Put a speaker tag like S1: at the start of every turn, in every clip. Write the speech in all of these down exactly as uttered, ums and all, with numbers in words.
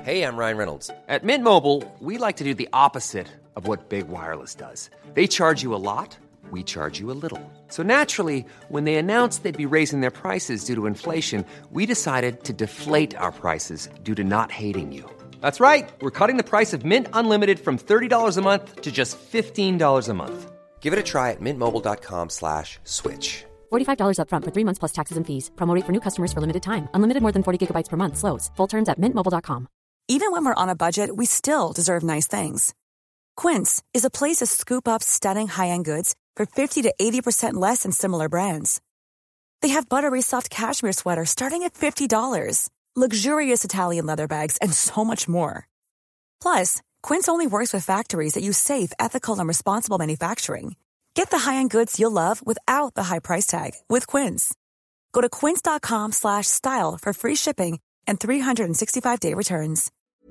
S1: Hey, I'm Ryan Reynolds. At Mint Mobile, we like to do the opposite of what Big Wireless does. They charge you a lot, we charge you a little. So naturally, when they announced they'd be raising their prices due to inflation, we decided to deflate our prices due to not hating you. That's right. We're cutting the price of Mint Unlimited from thirty dollars a month to just fifteen dollars a month. Give it a try at mintmobile.com slash switch.
S2: forty-five dollars up front for three months plus taxes and fees. Promo rate for new customers for limited time. Unlimited more than forty gigabytes per month slows. Full terms at mint mobile dot com.
S3: Even when we're on a budget, we still deserve nice things. Quince is a place to scoop up stunning high-end goods for fifty to eighty percent less than similar brands. They have buttery soft cashmere sweaters starting at fifty dollars, luxurious Italian leather bags, and so much more. Plus, Quince only works with factories that use safe, ethical, and responsible manufacturing. Get the high-end goods you'll love without the high price tag with Quince. Go to quince.com slash style for free shipping and three sixty-five day returns.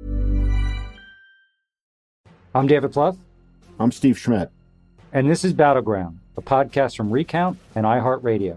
S4: I'm David Plouffe.
S5: I'm Steve Schmidt.
S4: And this is Battleground, a podcast from Recount and iHeartRadio.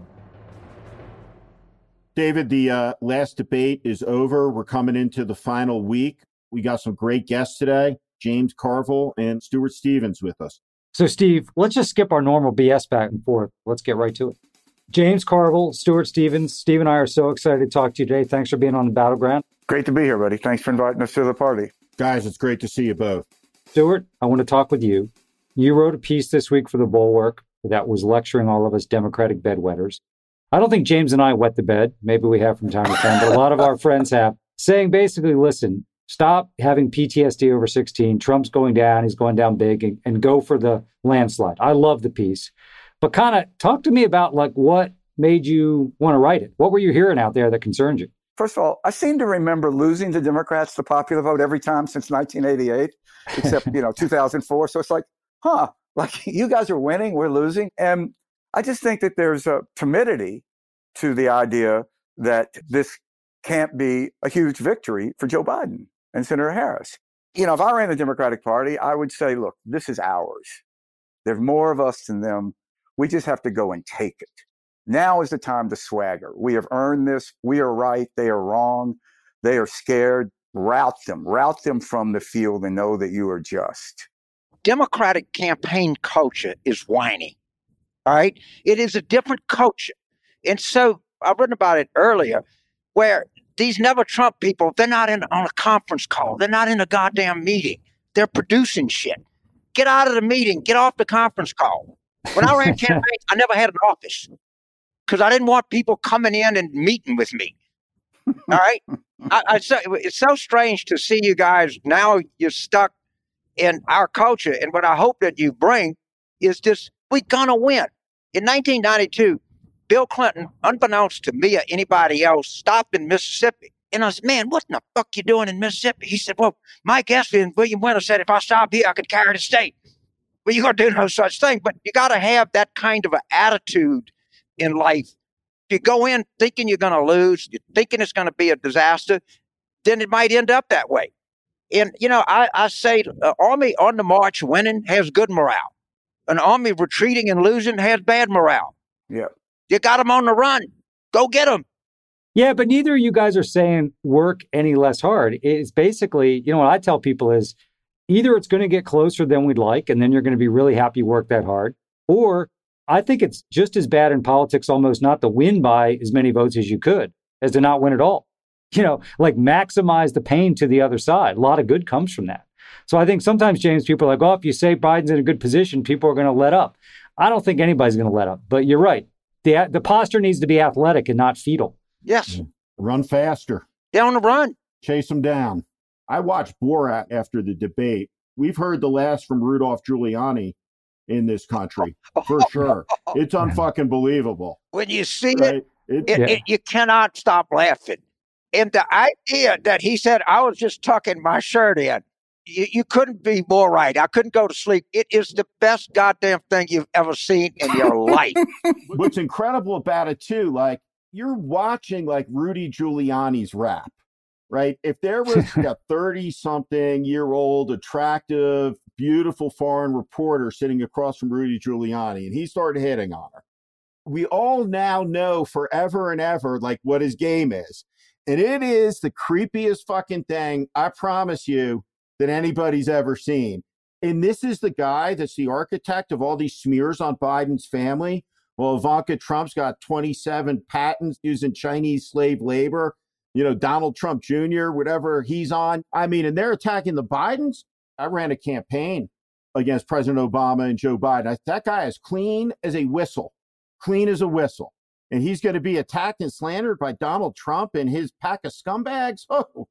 S5: David, the uh, last debate is over. We're coming into the final week. We got some great guests today, James Carville and Stuart Stevens with us.
S4: So, Steve, let's just skip our normal B S back and forth. Let's get right to it. James Carville, Stuart Stevens. Steve and I are so excited to talk to you today. Thanks for being on the Battleground.
S6: Great to be here, buddy. Thanks for inviting us to the party.
S5: Guys, it's great to see you both.
S4: Stuart, I want to talk with you. You wrote a piece this week for The Bulwark that was lecturing all of us Democratic bedwetters. I don't think James and I wet the bed. Maybe we have from time to time, but a lot of our friends have, saying basically, listen, stop having P T S D over sixteen. Trump's going down. He's going down big, and, and go for the landslide. I love the piece. But kind of talk to me about like what made you want to write it. What were you hearing out there that concerned you?
S6: First of all, I seem to remember losing to Democrats the popular vote every time since nineteen eighty-eight, except, you know, two thousand four. So it's like, huh, like you guys are winning, we're losing. And I just think that there's a timidity to the idea that this can't be a huge victory for Joe Biden and Senator Harris. You know, if I ran the Democratic Party, I would say, look, this is ours. There's more of us than them. We just have to go and take it. Now is the time to swagger. We have earned this. We are right. They are wrong. They are scared. Rout them. Rout them from the field and know that you are just.
S7: Democratic campaign culture is whiny. All right? It is a different culture. And so I've written about it earlier, where these Never Trump people, they're not in on a conference call. They're not in a goddamn meeting. They're producing shit. Get out of the meeting. Get off the conference call. When I ran campaigns, I never had an office because I didn't want people coming in and meeting with me. All right? I, I so, it's so strange to see you guys now. You're stuck in our culture. And what I hope that you bring is this: we're going to win. In nineteen ninety-two, Bill Clinton, unbeknownst to me or anybody else, stopped in Mississippi. And I said, man, what in the fuck you doing in Mississippi? He said, well, Mike Ashley and William Winter said, if I stop here, I could carry the state. Well, you're going to do no such thing. But you got to have that kind of an attitude in life. If you go in thinking you're going to lose, you're thinking it's going to be a disaster, then it might end up that way. And, you know, I, I say an army on the march winning has good morale. An army retreating and losing has bad morale.
S6: Yeah.
S7: You got them on the run. Go get them.
S4: Yeah, but neither of you guys are saying work any less hard. It's basically, you know, what I tell people is either it's going to get closer than we'd like, and then you're going to be really happy you worked that hard, or I think it's just as bad in politics almost not to win by as many votes as you could as to not win at all. You know, like maximize the pain to the other side. A lot of good comes from that. So I think sometimes, James, people are like, oh, if you say Biden's in a good position, people are going to let up. I don't think anybody's going to let up, but you're right. The, the posture needs to be athletic and not fetal.
S7: Yes.
S5: Run faster.
S7: Down the run.
S5: Chase them down. I watched Borat after the debate. We've heard the last from Rudolph Giuliani in this country, for sure. It's unfucking believable.
S7: When you see
S5: right?
S7: it,
S5: it,
S7: it,
S5: yeah.
S7: it, you cannot stop laughing. And the idea that he said, I was just tucking my shirt in, you, you couldn't be more right. I couldn't go to sleep. It is the best goddamn thing you've ever seen in your life.
S5: What's incredible about it, too, like, you're watching like Rudy Giuliani's rap, right? If there was a thirty-something-year-old, attractive, beautiful foreign reporter sitting across from Rudy Giuliani, and he started hitting on her, we all now know forever and ever like what his game is. And it is the creepiest fucking thing, I promise you, that anybody's ever seen. And this is the guy that's the architect of all these smears on Biden's family. Well, Ivanka Trump's got twenty-seven patents using Chinese slave labor. You know, Donald Trump Junior, whatever he's on. I mean, and they're attacking the Bidens. I ran a campaign against President Obama and Joe Biden. I, that guy is clean as a whistle, clean as a whistle. And he's going to be attacked and slandered by Donald Trump and his pack of scumbags. Oh,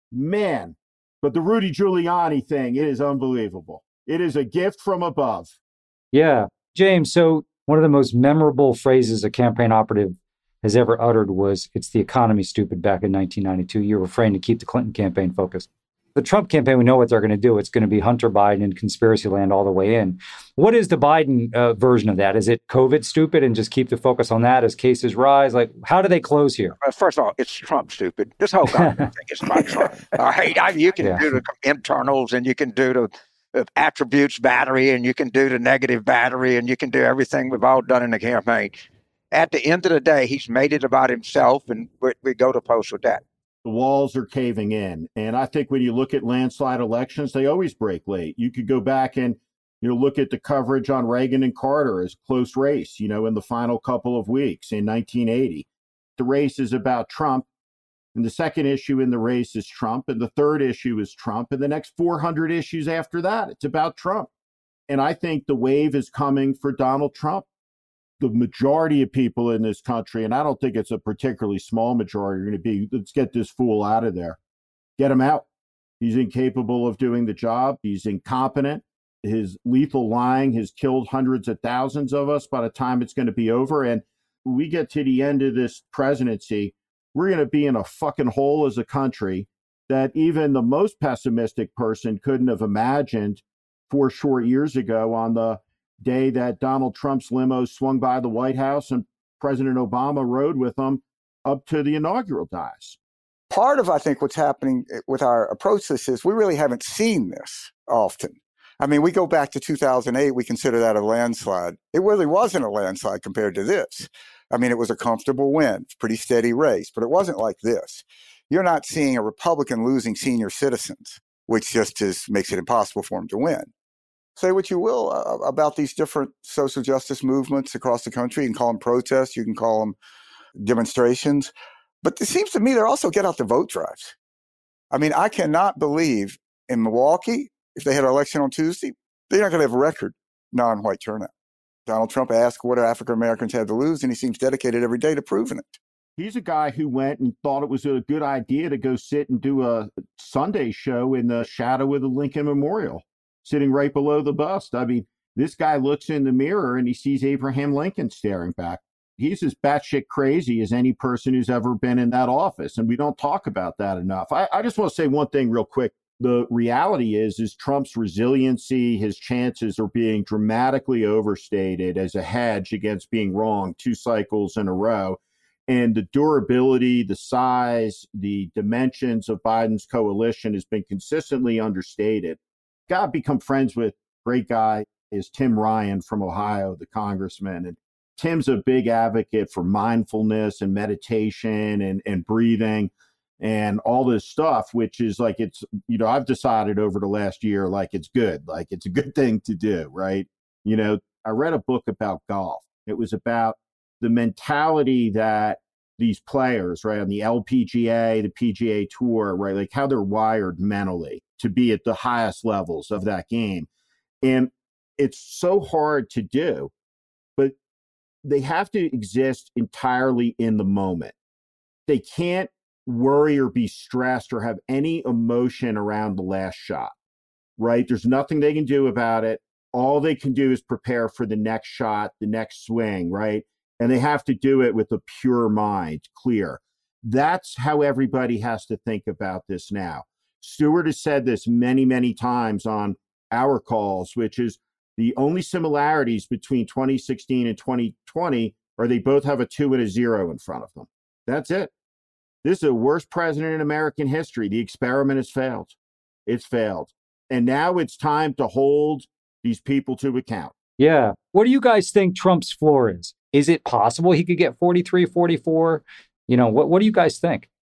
S5: man. But the Rudy Giuliani thing, it is unbelievable. It is a gift from above.
S4: Yeah. James, so one of the most memorable phrases a campaign operative has ever uttered was, "It's the economy, stupid," back in nineteen ninety-two. You were refrained to keep the Clinton campaign focused. The Trump campaign, we know what they're going to do. It's going to be Hunter Biden and conspiracy land all the way in. What is the Biden uh, version of that? Is it COVID stupid and just keep the focus on that as cases rise? Like, how do they close here?
S7: Well, first of all, it's Trump stupid. This whole goddamn thing is about Trump. All right, I, you can yeah. do the internals and you can do the, the attributes battery and you can do the negative battery and you can do everything we've all done in the campaign. At the end of the day, he's made it about himself, and we, we go to post with that.
S5: The walls are caving in. And I think when you look at landslide elections, they always break late. You could go back and, you know, look at the coverage on Reagan and Carter as close race, you know, in the final couple of weeks in nineteen eighty. The race is about Trump. And the second issue in the race is Trump. And the third issue is Trump. And the next four hundred issues after that, it's about Trump. And I think the wave is coming for Donald Trump. The majority of people in this country, and I don't think it's a particularly small majority, are going to be, let's get this fool out of there. Get him out. He's incapable of doing the job. He's incompetent. His lethal lying has killed hundreds of thousands of us by the time it's going to be over. And when we get to the end of this presidency, we're going to be in a fucking hole as a country that even the most pessimistic person couldn't have imagined four short years ago on the day that Donald Trump's limo swung by the White House and President Obama rode with them up to the inaugural dais.
S6: Part of, I think, what's happening with our approach to this is we really haven't seen this often. I mean, we go back to two thousand eight, we consider that a landslide. It really wasn't a landslide compared to this. I mean, it was a comfortable win, pretty steady race, but it wasn't like this. You're not seeing a Republican losing senior citizens, which just is, makes it impossible for him to win. Say what you will uh, about these different social justice movements across the country. You can call them protests, you can call them demonstrations. But it seems to me they're also get out the vote drives. I mean, I cannot believe in Milwaukee, if they had an election on Tuesday, they're not going to have a record non-white turnout. Donald Trump asked what African Americans had to lose, and he seems dedicated every day to proving it.
S5: He's a guy who went and thought it was a good idea to go sit and do a Sunday show in the shadow of the Lincoln Memorial, sitting right below the bust. I mean, this guy looks in the mirror and he sees Abraham Lincoln staring back. He's as batshit crazy as any person who's ever been in that office. And we don't talk about that enough. I, I just want to say one thing real quick. The reality is, is Trump's resiliency, his chances are being dramatically overstated as a hedge against being wrong two cycles in a row. And the durability, the size, the dimensions of Biden's coalition has been consistently understated. Got to become friends with great guy is Tim Ryan from Ohio, the congressman. And Tim's a big advocate for mindfulness and meditation and, and breathing and all this stuff, which is like, it's, you know, I've decided over the last year, like it's good, like it's a good thing to do, right? You know, I read a book about golf. It was about the mentality that these players, right, on the L P G A, the P G A Tour, right, like how they're wired mentally to be at the highest levels of that game. And it's so hard to do, but they have to exist entirely in the moment. They can't worry or be stressed or have any emotion around the last shot, right? There's nothing they can do about it. All they can do is prepare for the next shot, the next swing, right? And they have to do it with a pure mind, clear. That's how everybody has to think about this now. Stewart has said this many, many times on our calls, which is the only similarities between twenty sixteen and twenty twenty are they both have a two and a zero in front of them. That's it. This is the worst president in American history. The experiment has failed. It's failed. And now it's time to hold these people to account.
S4: Yeah. What do you guys think Trump's floor is? Is it possible he could get forty-three, forty-four? You know, what, what do you guys think?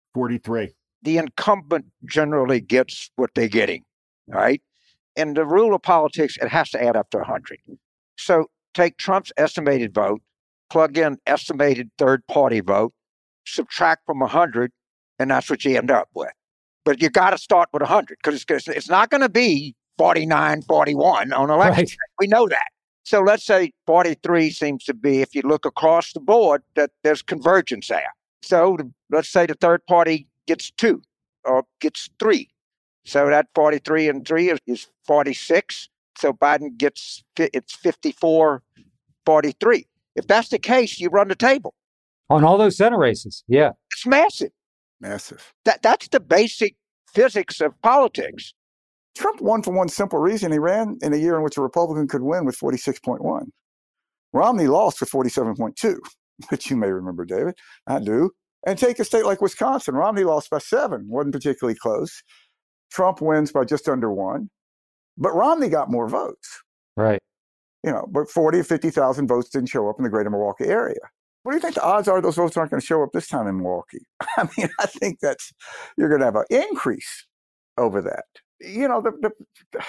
S5: forty-three.
S7: The incumbent generally gets what they're getting, all right? And the rule of politics, it has to add up to one hundred. So take Trump's estimated vote, plug in estimated third-party vote, subtract from one hundred, and that's what you end up with. But you got to start with one hundred because it's, it's not going to be forty-nine, forty-one on election
S4: Right.
S7: day. We know that. So let's say forty-three seems to be, if you look across the board, that there's convergence there. So the, let's say the third party gets two or gets three. So that forty-three and three is, is forty-six. So Biden gets, it's fifty-four, forty-three. If that's the case, you run the table.
S4: On all those Senate races, yeah.
S7: It's massive.
S6: Massive.
S7: That That's the basic physics of politics.
S6: Trump won for one simple reason. He ran in a year in which a Republican could win with forty-six point one. Romney lost with forty-seven point two, which you may remember, David. I do. And take a state like Wisconsin. Romney lost by seven, wasn't particularly close. Trump wins by just under one. But Romney got more votes.
S4: Right.
S6: You know, but forty or fifty thousand votes didn't show up in the greater Milwaukee area. What do you think the odds are those votes aren't going to show up this time in Milwaukee? I mean, I think that's, you're going to have an increase over that. You know, the, the,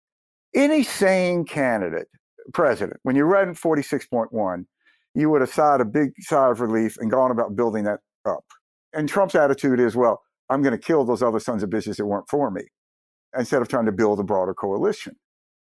S6: any sane candidate, president, when you ran forty-six point one, you would have sighed a big sigh of relief and gone about building that up. And Trump's attitude is, well, I'm going to kill those other sons of bitches that weren't for me, instead of trying to build a broader coalition.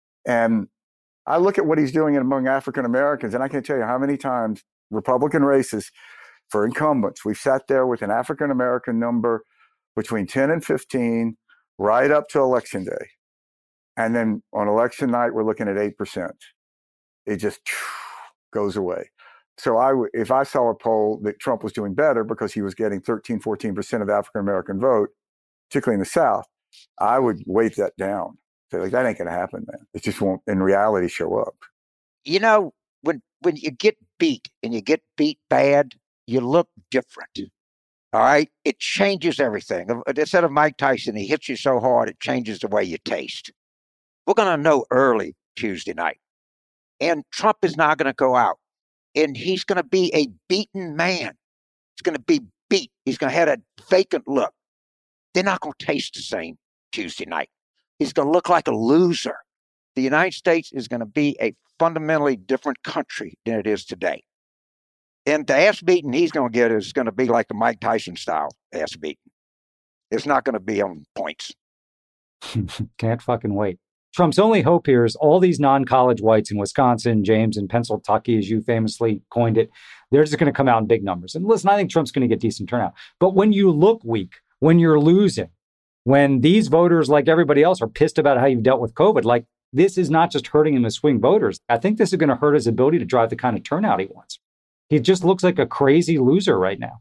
S6: And I look at what he's doing among African Americans, and I can't tell you how many times Republican races for incumbents, we've sat there with an African American number between ten and fifteen, right up to election day. And then on election night, we're looking at eight percent. It just goes away. So I w- if I saw a poll that Trump was doing better because he was getting thirteen, fourteen percent of the African American vote, particularly in the South, I would weight that down. Say, like, that ain't going to happen, man. It just won't, in reality, show up.
S7: You know, when when you get beat and you get beat bad, you look different. All right? It changes everything. Instead of Mike Tyson, he hits you so hard, it changes the way you taste. We're going to know early Tuesday night. And Trump is not going to go out. And he's going to be a beaten man. He's going to be beat. He's going to have a vacant look. They're not going to taste the same Tuesday night. He's going to look like a loser. The United States is going to be a fundamentally different country than it is today. And the ass beating he's going to get is going to be like the Mike Tyson style ass beating. It's not going to be on points.
S4: Can't fucking wait. Trump's only hope here is all these non-college whites in Wisconsin, James, and Pennsylvania, as you famously coined it, they're just going to come out in big numbers. And listen, I think Trump's going to get decent turnout. But when you look weak, when you're losing, when these voters, like everybody else, are pissed about how you've dealt with COVID, like, this is not just hurting him as swing voters. I think this is going to hurt his ability to drive the kind of turnout he wants. He just looks like a crazy loser right now.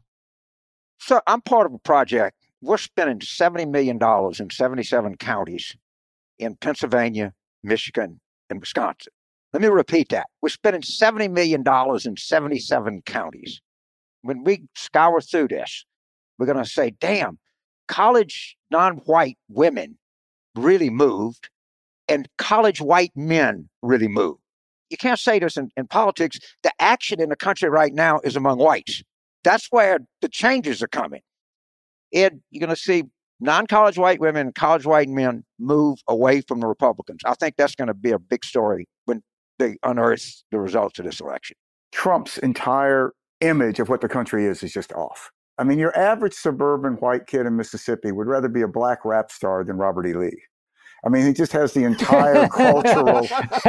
S7: So I'm part of a project. We're spending seventy million dollars in seventy-seven counties in Pennsylvania, Michigan, and Wisconsin. Let me repeat that. We're spending seventy million dollars in seventy-seven counties. When we scour through this, we're going to say, damn, college non-white women really moved, and college white men really moved. You can't say this in, in politics. The action in the country right now is among whites. That's where the changes are coming. And you're going to see non-college white women and college white men move away from the Republicans. I think that's going to be a big story when they unearth the results of this election.
S6: Trump's entire image of what the country is is just off. I mean, your average suburban white kid in Mississippi would rather be a black rap star than Robert E. Lee. I mean, he just has the entire cultural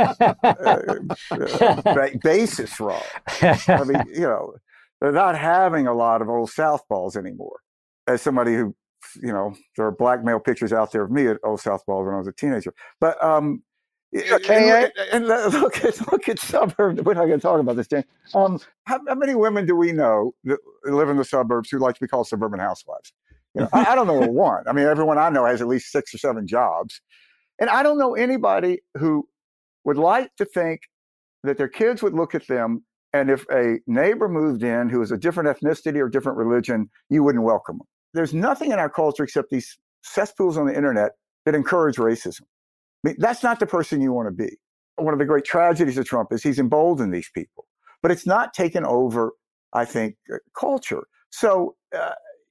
S6: uh, uh, basis wrong. I mean, you know, they're not having a lot of old South balls anymore. As somebody who, you know, there are black male pictures out there of me at Old South balls when I was a teenager. But um,
S7: okay,
S6: and, and look at look at suburbs. We're not going to talk about this, James. Um, how, how many women do we know that live in the suburbs who like to be called suburban housewives? You know, I, I don't know one. I mean, everyone I know has at least six or seven jobs. And I don't know anybody who would like to think that their kids would look at them, and if a neighbor moved in who was a different ethnicity or different religion, you wouldn't welcome them. There's nothing in our culture except these cesspools on the internet that encourage racism. I mean, that's not the person you want to be. One of the great tragedies of Trump is he's emboldened these people, but it's not taken over, I think, uh, culture. So, uh,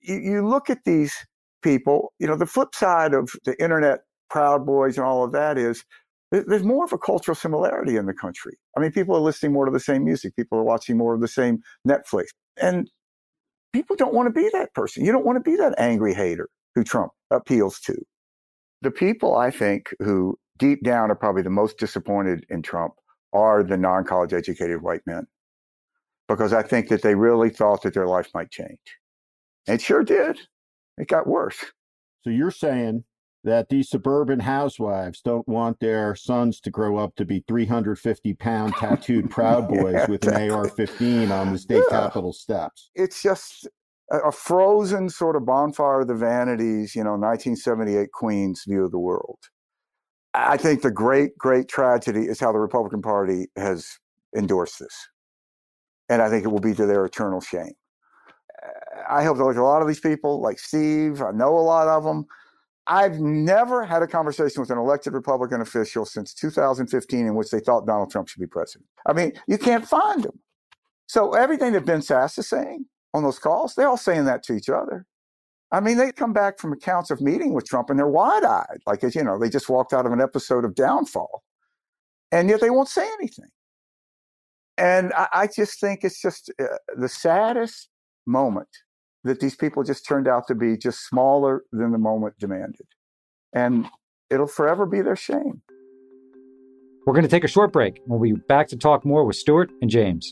S6: you, you look at these people, you know, the flip side of the internet Proud Boys and all of that is there's more of a cultural similarity in the country. I mean, people are listening more to the same music. People are watching more of the same Netflix. And people don't want to be that person. You don't want to be that angry hater who Trump appeals to. The people, I think, who deep down are probably the most disappointed in Trump are the non-college educated white men. Because I think that they really thought that their life might change. It sure did. It got worse.
S5: So you're saying that these suburban housewives don't want their sons to grow up to be three hundred fifty pound tattooed Proud Boys yeah, with exactly. an A R fifteen on the state yeah. Capitol steps.
S6: It's just a, a frozen sort of bonfire of the vanities, you know, nineteen seventy-eight Queen's view of the world. I think the great, great tragedy is how the Republican Party has endorsed this. And I think it will be to their eternal shame. I hope that like a lot of these people, like Steve, I know a lot of them. I've never had a conversation with an elected Republican official since two thousand fifteen in which they thought Donald Trump should be president. I mean, you can't find them. So everything that Ben Sasse is saying on those calls, they're all saying that to each other. I mean, they come back from accounts of meeting with Trump and they're wide-eyed, like, you know, they just walked out of an episode of Downfall. And yet they won't say anything. And I, I just think it's just uh, the saddest moment that these people just turned out to be just smaller than the moment demanded. And it'll forever be their shame.
S4: We're going to take a short break. We'll be back to talk more with Stuart and James.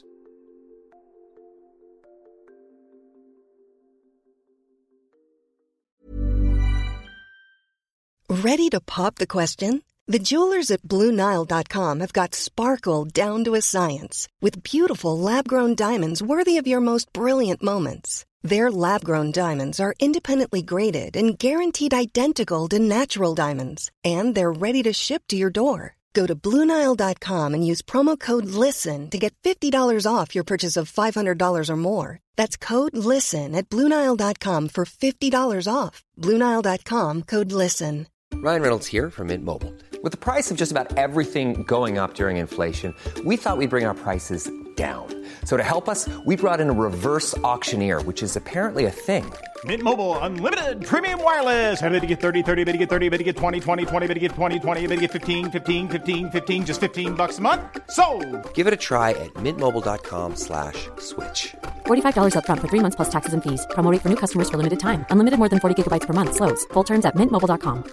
S8: Ready to pop the question? The jewelers at Blue Nile dot com have got sparkle down to a science with beautiful lab-grown diamonds worthy of your most brilliant moments. Their lab-grown diamonds are independently graded and guaranteed identical to natural diamonds, and they're ready to ship to your door. Go to Blue Nile dot com and use promo code LISTEN to get fifty dollars off your purchase of five hundred dollars or more. That's code LISTEN at Blue Nile dot com for fifty dollars off. Blue Nile dot com, code LISTEN.
S1: Ryan Reynolds here from Mint Mobile. With the price of just about everything going up during inflation, we thought we'd bring our prices down. So to help us, we brought in a reverse auctioneer, which is apparently a thing.
S9: Mint Mobile Unlimited Premium Wireless. How to get thirty, thirty, how to get thirty, how to get twenty, twenty, twenty, how to get twenty, twenty, how to get fifteen, fifteen, fifteen, fifteen, just fifteen bucks a month? Sold!
S1: Give it a try at mintmobile.com slash switch.
S2: forty-five dollars up front for three months plus taxes and fees. Promo rate for new customers for limited time. Unlimited more than forty gigabytes per month. Slows full terms at mint mobile dot com.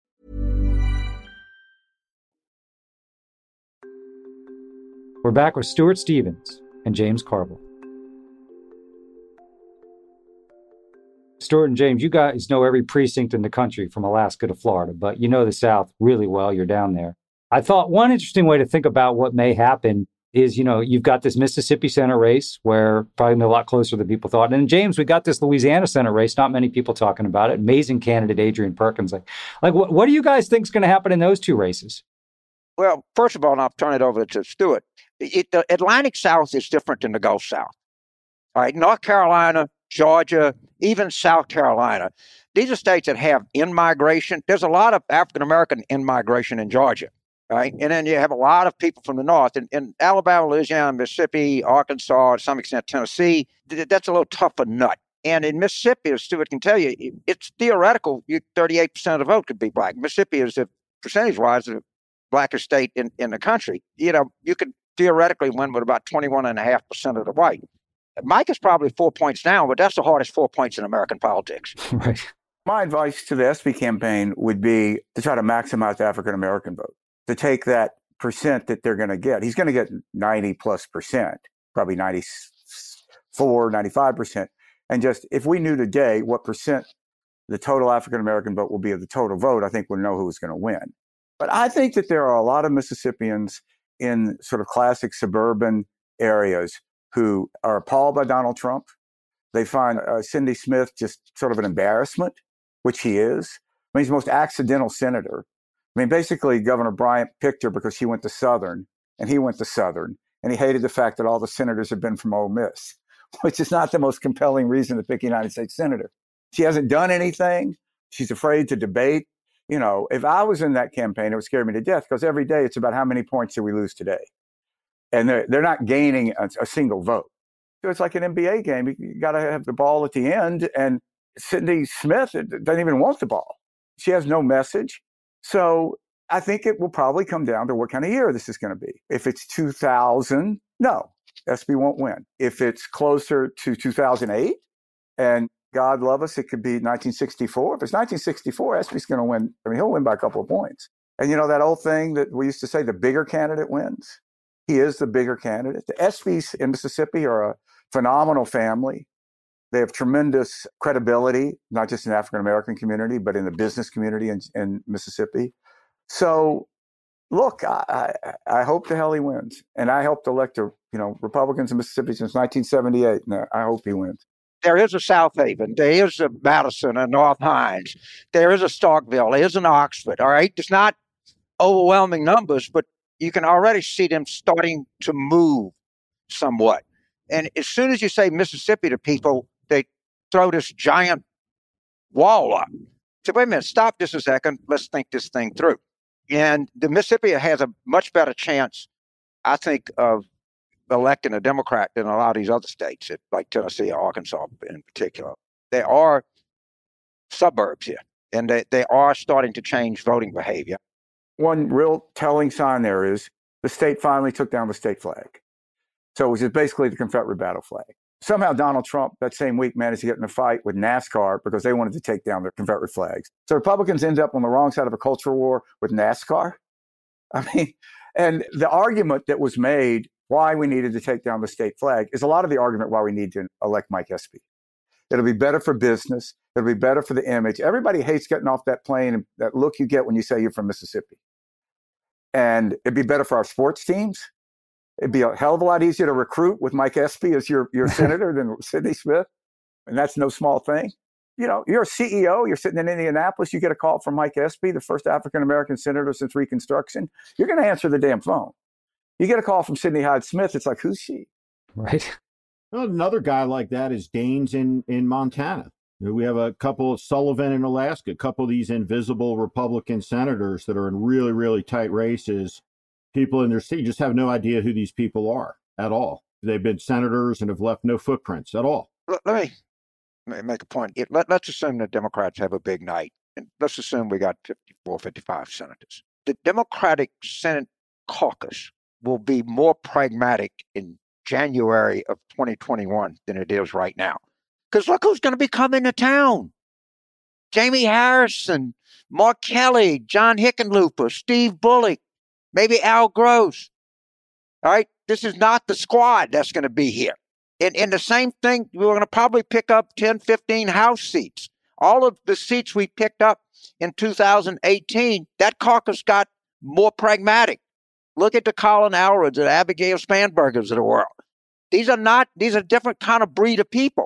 S4: We're back with Stuart Stevens and James Carville. Stuart and James, you guys know every precinct in the country from Alaska to Florida, but you know the South really well. You're down there. I thought one interesting way to think about what may happen is, you know, you've got this Mississippi Senate race where probably a lot closer than people thought. And James, we got this Louisiana Senate race. Not many people talking about it. Amazing candidate, Adrian Perkins. Like, like what, what do you guys think is going to happen in those two races?
S7: Well, first of all, and I'll turn it over to Stuart. It, the Atlantic South is different than the Gulf South. All right, North Carolina, Georgia, even South Carolina. These are states that have in-migration. There's a lot of African-American in-migration in Georgia, right? And then you have a lot of people from the North. In, in Alabama, Louisiana, Mississippi, Arkansas, to some extent Tennessee, th- that's a little tougher nut. And in Mississippi, as Stuart can tell you, it's theoretical. You, thirty-eight percent of the vote could be black. Mississippi is, the percentage-wise, the blackest state in, in the country. You know, you could theoretically win with about twenty-one point five percent of the white. Mike is probably four points down, but that's the hardest four points in American politics.
S4: Right.
S6: My advice to the S B campaign would be to try to maximize the African-American vote, to take that percent that they're going to get. He's going to get ninety plus percent, probably ninety-four, ninety-five percent. And just if we knew today what percent the total African-American vote will be of the total vote, I think we'll know who's going to win. But I think that there are a lot of Mississippians in sort of classic suburban areas who are appalled by Donald Trump. They find uh, Cindy Smith just sort of an embarrassment, which he is. I mean, he's the most accidental senator. I mean, basically, Governor Bryant picked her because she went to Southern, and he went to Southern, and he hated the fact that all the senators have been from Ole Miss, which is not the most compelling reason to pick a United States senator. She hasn't done anything. She's afraid to debate. You know, if I was in that campaign, it would scare me to death because every day it's about how many points did we lose today? And they're, they're not gaining a, a single vote. So it's like an N B A game. You, you got to have the ball at the end. And Sidney Smith doesn't even want the ball. She has no message. So I think it will probably come down to what kind of year this is going to be. If it's two thousand, no, S B won't win. If it's closer to two thousand eight, and God love us, it could be nineteen sixty-four. If it's nineteen sixty-four, S B's going to win. I mean, he'll win by a couple of points. And you know that old thing that we used to say, the bigger candidate wins? He is the bigger candidate. The S Bs in Mississippi are a phenomenal family. They have tremendous credibility, not just in the African-American community, but in the business community in, in Mississippi. So, look, I, I, I hope the hell he wins. And I helped elect a, you know, Republicans in Mississippi since nineteen seventy-eight. And I hope he wins.
S7: There is a South Haven. There is a Madison and North Hines. There is a Starkville. There is an Oxford. All right. It's not overwhelming numbers, but you can already see them starting to move somewhat. And as soon as you say Mississippi to people, they throw this giant wall up. So wait a minute, stop just a second. Let's think this thing through. And the Mississippi has a much better chance, I think, of electing a Democrat than a lot of these other states, like Tennessee or Arkansas in particular. There are suburbs here, and they, they are starting to change voting behavior.
S6: One real telling sign there is the state finally took down the state flag. So it was just basically the Confederate battle flag. Somehow Donald Trump that same week managed to get in a fight with NASCAR because they wanted to take down their Confederate flags. So Republicans end up on the wrong side of a culture war with NASCAR. I mean, and the argument that was made why we needed to take down the state flag is a lot of the argument why we need to elect Mike Espy. It'll be better for business. It'll be better for the image. Everybody hates getting off that plane and that look you get when you say you're from Mississippi. And it'd be better for our sports teams. It'd be a hell of a lot easier to recruit with Mike Espy as your, your senator than Sidney Smith. And that's no small thing. You know, you're a C E O, you're sitting in Indianapolis, you get a call from Mike Espy, the first African-American senator since Reconstruction. You're going to answer the damn phone. You get a call from Sidney Hyde Smith, it's like, who's she?
S4: Right.
S5: Well, another guy like that is Daines in, in Montana. We have a couple of Sullivan in Alaska, a couple of these invisible Republican senators that are in really, really tight races. People in their state just have no idea who these people are at all. They've been senators and have left no footprints at all.
S7: Let, let me let me make a point. It, let, let's assume the Democrats have a big night. And let's assume we got fifty-four, fifty-five senators. The Democratic Senate caucus will be more pragmatic in January of twenty twenty-one than it is right now. Because look who's going to be coming to town. Jamie Harrison, Mark Kelly, John Hickenlooper, Steve Bullock, maybe Al Gross. All right, this is not the squad that's going to be here. And, and the same thing, we're going to probably pick up ten, fifteen House seats. All of the seats we picked up in two thousand eighteen, that caucus got more pragmatic. Look at the Colin Alwards and Abigail Spanbergers of the world. These are not, these are a different kind of breed of people.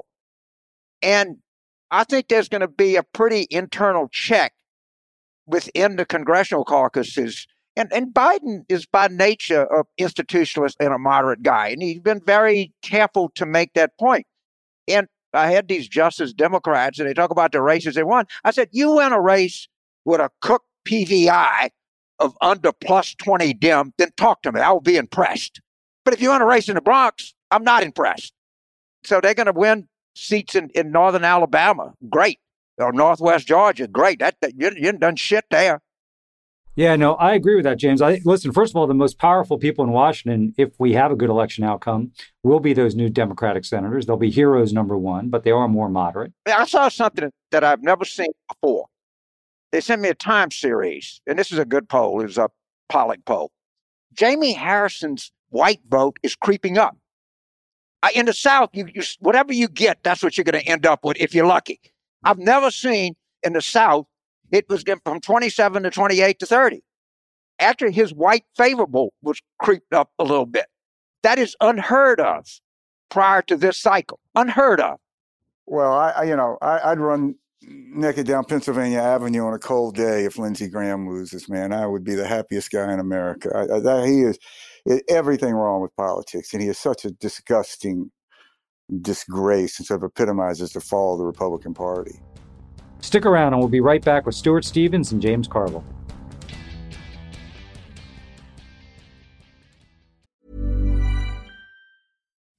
S7: And I think there's going to be a pretty internal check within the congressional caucuses. And, and Biden is by nature an institutionalist and a moderate guy. And he's been very careful to make that point. And I had these Justice Democrats, and they talk about the races they won. I said, you win a race with a Cook P V I of under plus twenty Dem, then talk to me. I will be impressed. But if you win a race in the Bronx, I'm not impressed. So they're going to win seats in, in northern Alabama. Great. Or northwest Georgia. Great. That, that you, you didn't done shit there.
S4: Yeah, no, I agree with that, James. I listen, first of all, the most powerful people in Washington, if we have a good election outcome, will be those new Democratic senators. They'll be heroes number one, but they are more moderate.
S7: I saw something that I've never seen before. They sent me a time series, and this is a good poll. It was a Pollock poll. Jamie Harrison's white vote is creeping up. Uh, in the South, you, you whatever you get, that's what you're going to end up with if you're lucky. I've never seen in the South, it was from twenty-seven to twenty-eight to thirty. After his white favorable was creeped up a little bit. That is unheard of prior to this cycle. Unheard of.
S6: Well, I, I you know, I, I'd run naked down Pennsylvania Avenue on a cold day if Lindsey Graham loses, man. I would be the happiest guy in America. I, I, that, he is everything wrong with politics, and he is such a disgusting disgrace and sort of epitomizes the fall of the Republican Party.
S4: Stick around, and we'll be right back with Stuart Stevens and James Carville.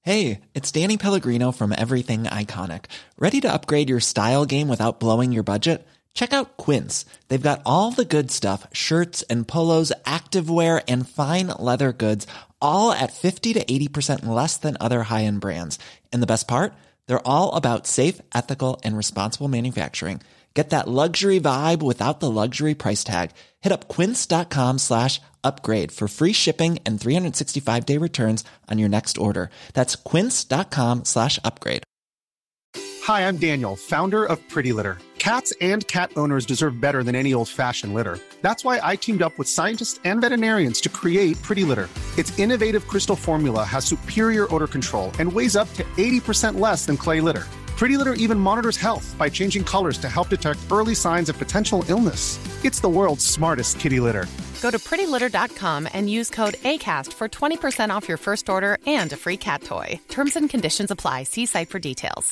S10: Hey, it's Danny Pellegrino from Everything Iconic. Ready to upgrade your style game without blowing your budget? Check out Quince. They've got all the good stuff, shirts and polos, activewear, and fine leather goods, all at fifty to eighty percent less than other high-end brands. And the best part? They're all about safe, ethical, and responsible manufacturing. Get that luxury vibe without the luxury price tag. Hit up quince.com slash upgrade for free shipping and three sixty-five day returns on your next order. That's quince.com slash upgrade.
S11: Hi, I'm Daniel, founder of Pretty Litter. Cats and cat owners deserve better than any old-fashioned litter. That's why I teamed up with scientists and veterinarians to create Pretty Litter. Its innovative crystal formula has superior odor control and weighs up to eighty percent less than clay litter. Pretty Litter even monitors health by changing colors to help detect early signs of potential illness. It's the world's smartest kitty litter.
S12: Go to pretty litter dot com and use code ACAST for twenty percent off your first order and a free cat toy. Terms and conditions apply. See site for details.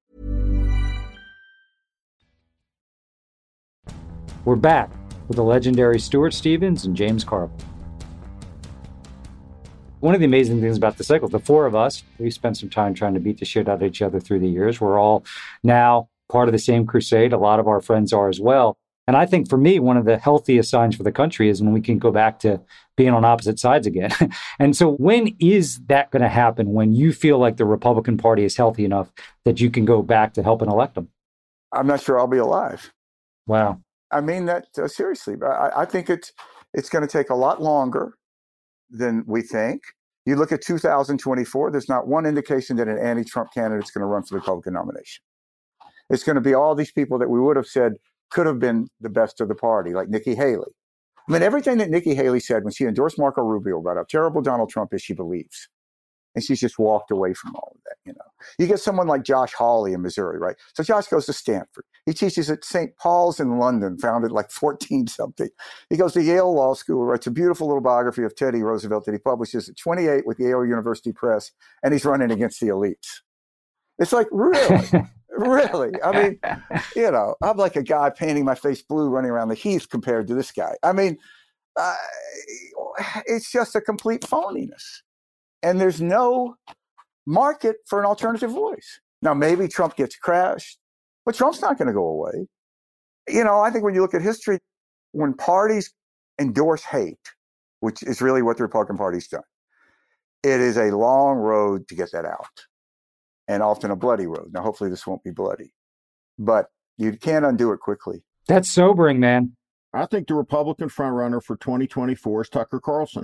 S4: We're back with the legendary Stuart Stevens and James Carville. One of the amazing things about the cycle, the four of us, we spent some time trying to beat the shit out of each other through the years. We're all now part of the same crusade. A lot of our friends are as well. And I think for me, one of the healthiest signs for the country is when we can go back to being on opposite sides again. And so when is that going to happen, when you feel like the Republican Party is healthy enough that you can go back to help and elect them?
S6: I'm not sure I'll be alive.
S4: Wow.
S6: I mean that uh, seriously. I, I think it's it's going to take a lot longer than we think. You look at two thousand twenty-four, there's not one indication that an anti-Trump candidate is going to run for the Republican nomination. It's going to be all these people that we would have said could have been the best of the party, like Nikki Haley. I mean, everything that Nikki Haley said when she endorsed Marco Rubio about how terrible Donald Trump is, she believes. And she's just walked away from all of that, you know. You get someone like Josh Hawley in Missouri, right? So Josh goes to Stanford. He teaches at Saint Paul's in London, founded like fourteen something. He goes to Yale Law School, writes a beautiful little biography of Teddy Roosevelt that he publishes at twenty-eight with Yale University Press, and he's running against the elites. It's like, really? Really? I mean, you know, I'm like a guy painting my face blue running around the heath compared to this guy. I mean, uh, it's just a complete phoniness. And there's no market for an alternative voice. Now, maybe Trump gets crashed, but Trump's not going to go away. You know, I think when you look at history, when parties endorse hate, which is really what the Republican Party's done, it is a long road to get that out, and often a bloody road. Now, hopefully this won't be bloody, but you can't undo it quickly.
S4: That's sobering, man.
S5: I think the Republican frontrunner for twenty twenty-four is Tucker Carlson,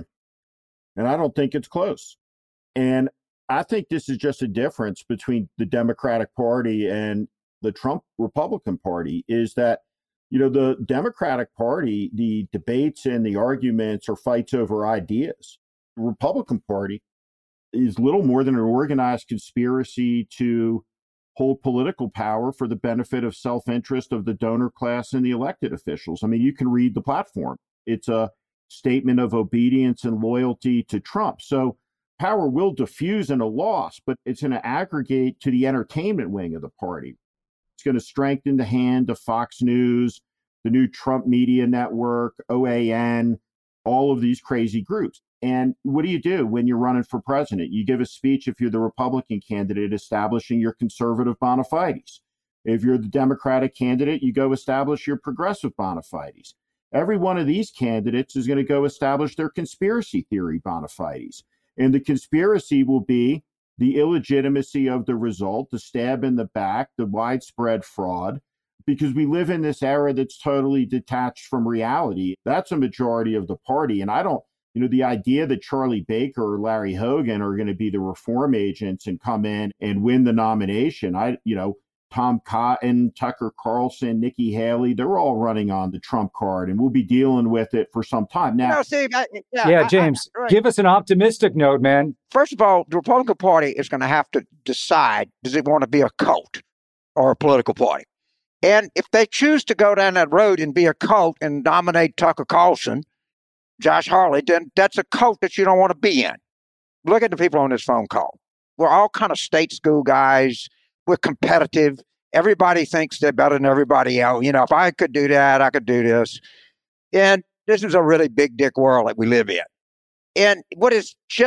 S5: and I don't think it's close. And I think this is just a difference between the Democratic Party and the Trump Republican Party is that, you know, the Democratic Party, the debates and the arguments or fights over ideas. The Republican Party is little more than an organized conspiracy to hold political power for the benefit of self-interest of the donor class and the elected officials. I mean, you can read the platform. It's a statement of obedience and loyalty to Trump. So power will diffuse in a loss, but it's going to aggregate to the entertainment wing of the party. It's going to strengthen the hand of Fox News, the new Trump Media Network, O A N, all of these crazy groups. And what do you do when you're running for president? You give a speech if you're the Republican candidate establishing your conservative bona fides. If you're the Democratic candidate, you go establish your progressive bona fides. Every one of these candidates is going to go establish their conspiracy theory bona fides. And the conspiracy will be the illegitimacy of the result, the stab in the back, the widespread fraud, because we live in this era that's totally detached from reality. That's a majority of the party. And I don't, you know, the idea that Charlie Baker or Larry Hogan are going to be the reform agents and come in and win the nomination. I, you know, Tom Cotton, Tucker Carlson, Nikki Haley, they're all running on the Trump card, and we'll be dealing with it for some time. Now,
S7: you know, Steve, I, yeah,
S4: yeah,
S7: I,
S4: James,
S7: I, right.
S4: give us an optimistic note, man.
S7: First of all, the Republican Party is going to have to decide, does it want to be a cult or a political party? And if they choose to go down that road and be a cult and nominate Tucker Carlson, Josh Hawley, then that's a cult that you don't want to be in. Look at the people on this phone call. We're all kind of state school guys. We're competitive. Everybody thinks they're better than everybody else. You know, if I could do that, I could do this. And this is a really big dick world that we live in. And what is just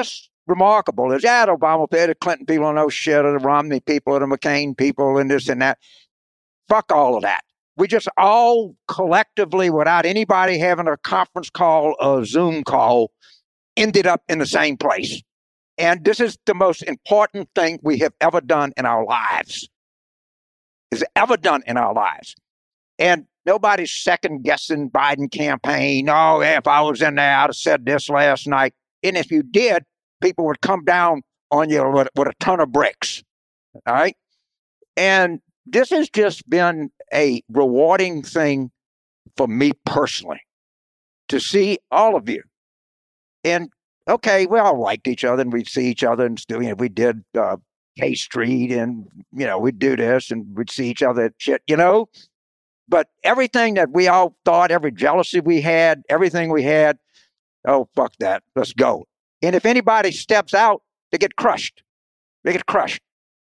S7: remarkable is, yeah, the Obama, the Clinton people don't know shit, or the Romney people, or the McCain people, and this and that. Fuck all of that. We just all collectively, without anybody having a conference call or Zoom call, ended up in the same place. And this is the most important thing we have ever done in our lives. Is ever done in our lives. And nobody's second guessing Biden campaign. Oh, if I was in there, I'd have said this last night. And if you did, people would come down on you with, with a ton of bricks. All right. And this has just been a rewarding thing for me personally to see all of you. And okay, we all liked each other and we'd see each other and still, you know, we did uh, K Street and, you know, we'd do this and we'd see each other at shit, you know. But everything that we all thought, every jealousy we had, everything we had, oh, fuck that. Let's go. And if anybody steps out, they get crushed. They get crushed.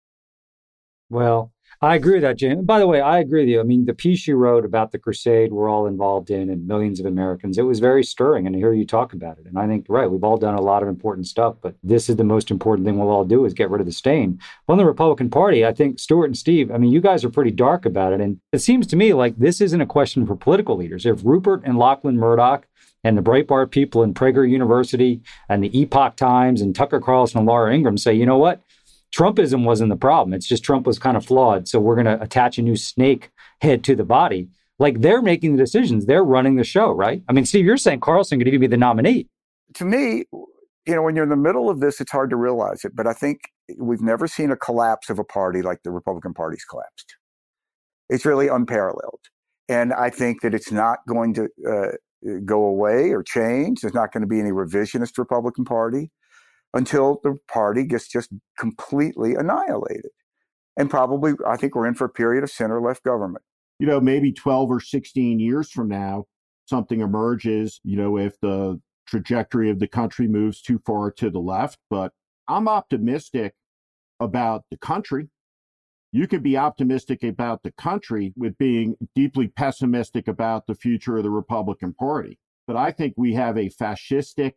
S4: Well, I agree with that, Jim. By the way, I agree with you. I mean, the piece you wrote about the crusade we're all involved in and millions of Americans, it was very stirring. And to hear you talk about it. And I think, right, we've all done a lot of important stuff, but this is the most important thing we'll all do is get rid of the stain. On the Republican Party, I think Stuart and Steve, I mean, you guys are pretty dark about it. And it seems to me like this isn't a question for political leaders. If Rupert and Lachlan Murdoch and the Breitbart people in Prager University and the Epoch Times and Tucker Carlson and Laura Ingraham say, you know what? Trumpism wasn't the problem. It's just Trump was kind of flawed. So we're going to attach a new snake head to the body. Like they're making the decisions. They're running the show, right? I mean, Steve, you're saying Carlson could even be the nominee.
S6: To me, you know, when you're in the middle of this, it's hard to realize it. But I think we've never seen a collapse of a party like the Republican Party's collapsed. It's really unparalleled. And I think that it's not going to uh, go away or change. There's not going to be any revisionist Republican Party until the party gets just completely annihilated. And probably, I think we're in for a period of center-left government.
S5: You know, maybe twelve or sixteen years from now, something emerges, you know, if the trajectory of the country moves too far to the left. But I'm optimistic about the country. You could be optimistic about the country with being deeply pessimistic about the future of the Republican Party. But I think we have a fascistic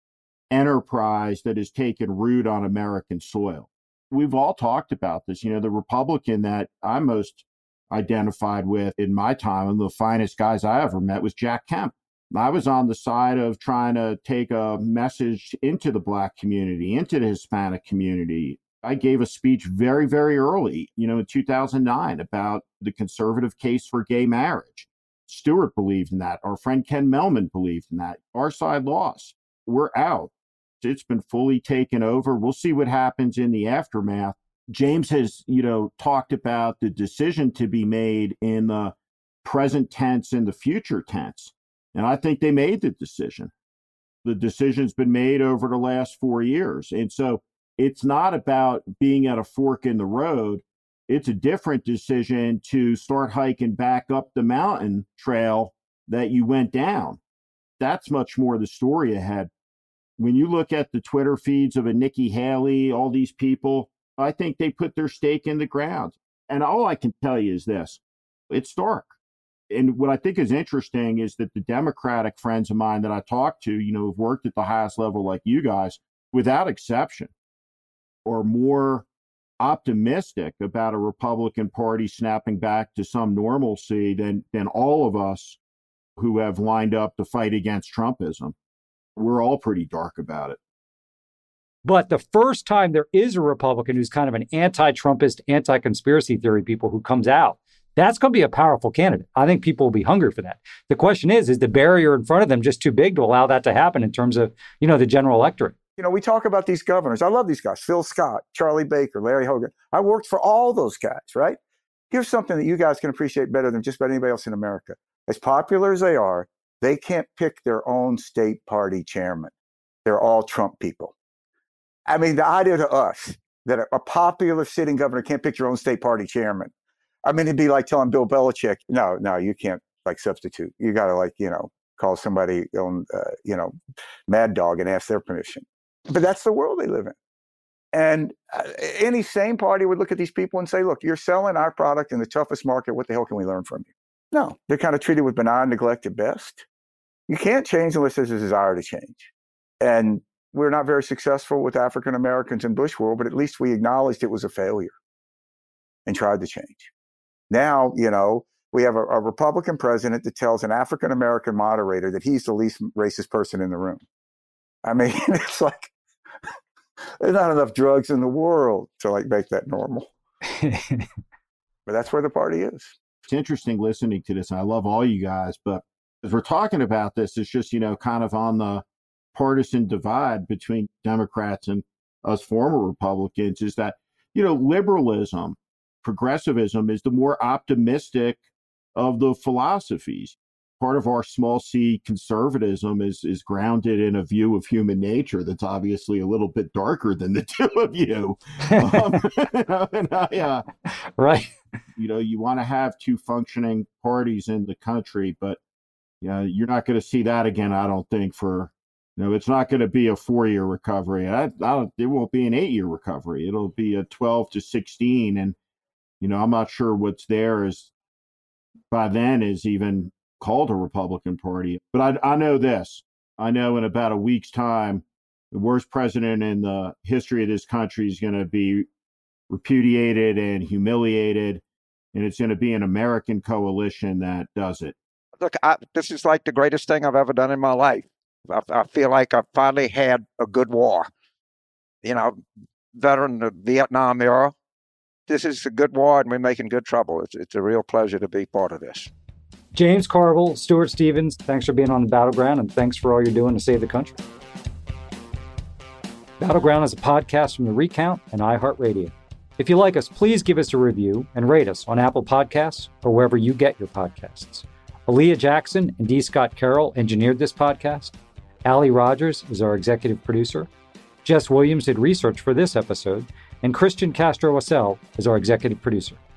S5: enterprise that has taken root on American soil. We've all talked about this. You know, the Republican that I'm most identified with in my time, and the finest guys I ever met, was Jack Kemp. I was on the side of trying to take a message into the Black community, into the Hispanic community. I gave a speech very, very early, you know, in two thousand nine about the conservative case for gay marriage. Stewart believed in that. Our friend Ken Melman believed in that. Our side lost. We're out. It's been fully taken over. We'll see what happens in the aftermath. James has, you know, talked about the decision to be made in the present tense and the future tense. And I think they made the decision. The decision's been made over the last four years. And so it's not about being at a fork in the road. It's a different decision to start hiking back up the mountain trail that you went down. That's much more the story ahead. When you look at the Twitter feeds of a Nikki Haley, all these people, I think they put their stake in the ground. And all I can tell you is this, it's dark. And what I think is interesting is that the Democratic friends of mine that I talk to, you know, who've worked at the highest level like you guys, without exception, are more optimistic about a Republican Party snapping back to some normalcy than, than all of us who have lined up to fight against Trumpism. We're all pretty dark about it.
S4: But the first time there is a Republican who's kind of an anti-Trumpist, anti-conspiracy theory people who comes out, that's going to be a powerful candidate. I think people will be hungry for that. The question is, is the barrier in front of them just too big to allow that to happen in terms of, you know, the general electorate?
S6: You know, we talk about these governors. I love these guys. Phil Scott, Charlie Baker, Larry Hogan. I worked for all those guys, right? Here's something that you guys can appreciate better than just about anybody else in America. As popular as they are, they can't pick their own state party chairman. They're all Trump people. I mean, the idea to us that a, a popular sitting governor can't pick your own state party chairman. I mean, it'd be like telling Bill Belichick, no, no, you can't like substitute. You got to like, you know, call somebody on, uh, you know, Mad Dog and ask their permission. But that's the world they live in. And uh, any sane party would look at these people and say, look, you're selling our product in the toughest market. What the hell can we learn from you? No, they're kind of treated with benign neglect at best. You can't change unless there's a desire to change. And we're not very successful with African Americans in Bush world, but at least we acknowledged it was a failure and tried to change. Now, you know, we have a, a Republican president that tells an African American moderator that he's the least racist person in the room. I mean, it's like there's not enough drugs in the world to like make that normal. But that's where the party is.
S5: It's interesting listening to this, and I love all you guys, but as we're talking about this, it's just, you know, kind of on the partisan divide between Democrats and us former Republicans is that, you know, liberalism, progressivism is the more optimistic of the philosophies. Part of our small c conservatism is is grounded in a view of human nature that's obviously a little bit darker than the two of you. um, and I, uh,
S4: right.
S5: You know, you want to have two functioning parties in the country, but you know, you're not going to see that again, I don't think, for, you know, it's not going to be a four-year recovery. I, I don't, it won't be an eight-year recovery. It'll be a twelve to sixteen. And, you know, I'm not sure what's there is by then is even called a Republican Party. But I, I know this. I know in about a week's time, the worst president in the history of this country is going to be repudiated and humiliated, and it's going to be an American coalition that does it.
S7: Look, I, this is like the greatest thing I've ever done in my life. I, I feel like I've finally had a good war. You know, veteran of the Vietnam era. This is a good war, and we're making good trouble. It's, it's a real pleasure to be part of this.
S4: James Carville, Stuart Stevens, thanks for being on the Battleground, and thanks for all you're doing to save the country. Battleground is a podcast from The Recount and iHeartRadio. If you like us, please give us a review and rate us on Apple Podcasts or wherever you get your podcasts. Aaliyah Jackson and D. Scott Carroll engineered this podcast. Allie Rogers is our executive producer. Jess Williams did research for this episode, and Christian Castro-Wassell is our executive producer.